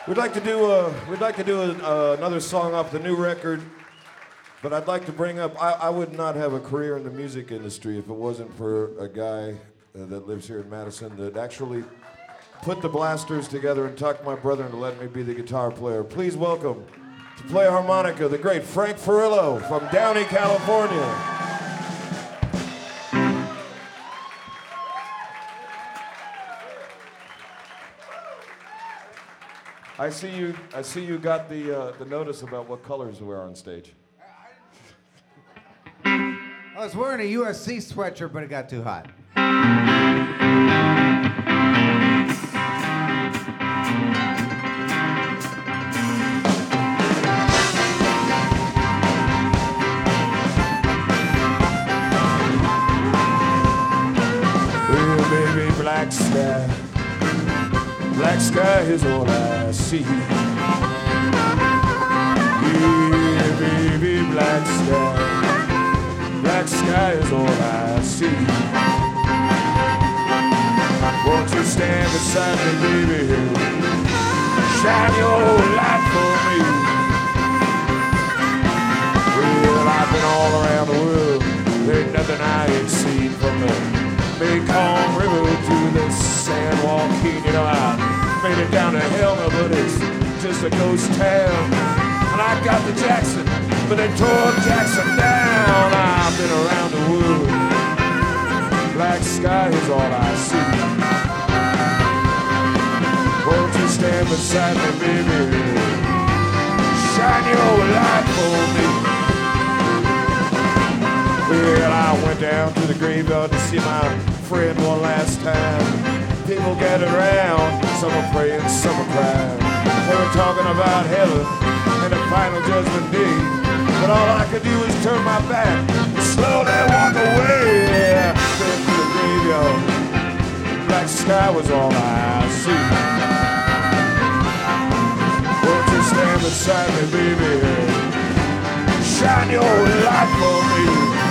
We'd like to do another song off the new record, but I'd like to bring up. I would not have a career in the music industry if it wasn't for a guy that lives here in Madison that actually put the blasters together and talked my brother into letting me be the guitar player. Please welcome to play harmonica the great Frank Furillo from Downey, California. I see you got the notice about what colors we are on stage. I was wearing a USC sweatshirt, but it got too hot. Well, baby, black sky is all I see. Yeah, baby, black sky is all I see. Won't you stand beside me, baby? Shine your light for me. Well, I've been all around the world. There ain't nothing I ain't seen from the Mekong River to the San Joaquin. You know, I made it down to Helena, but it's just a ghost town. And I got to Jackson, but they tore Jackson down. I've been around the world. Black sky is all I see. Won't you stand beside me, baby? Shine your light for me. Well, I went down to the graveyard to see my friend one last time. People gathered around, some were praying, some were crying. They were talking about heaven and the final judgment day. But all I could do was turn my back and slowly walk away. Been to the graveyard, black sky was all I see. Won't you stand beside me, baby? Shine your light for me.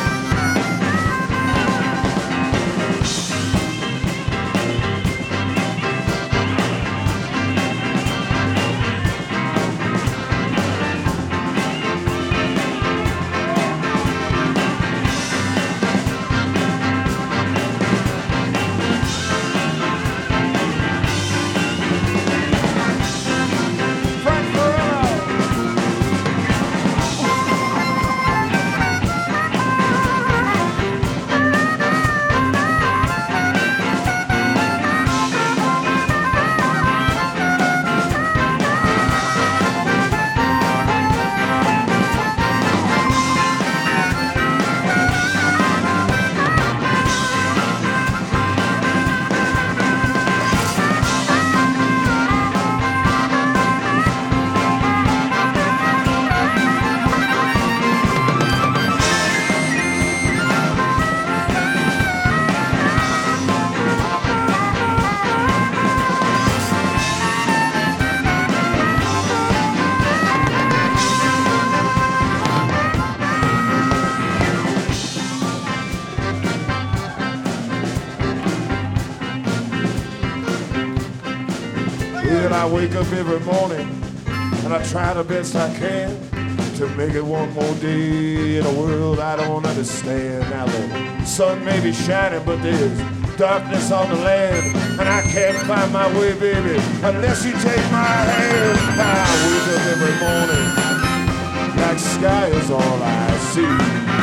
I wake up every morning and I try the best I can to make it one more day in a world I don't understand. Now the sun may be shining, but there's darkness on the land, and I can't find my way, baby, unless you take my hand. I wake up every morning, black sky is all I see.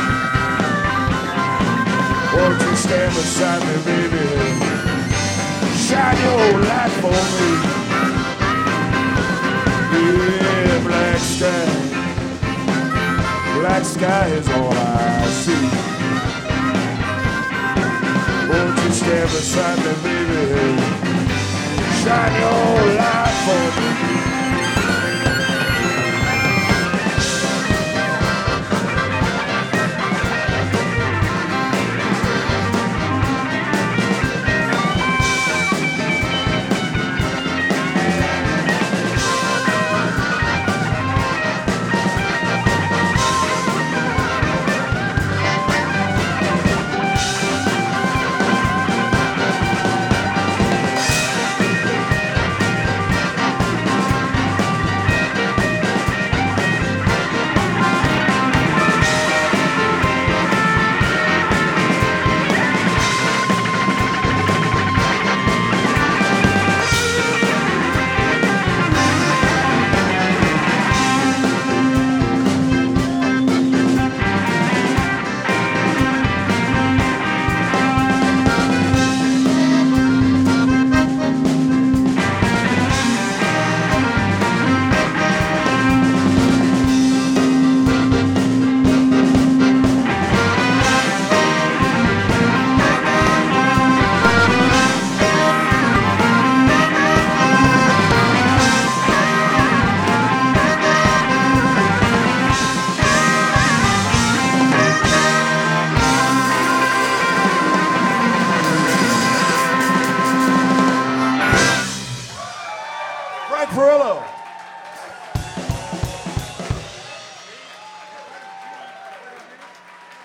Won't you stand beside me, baby? Shine your light for me. Yeah, black sky is all I see. Won't you stand beside me, baby? Shine your light for me. Amarillo.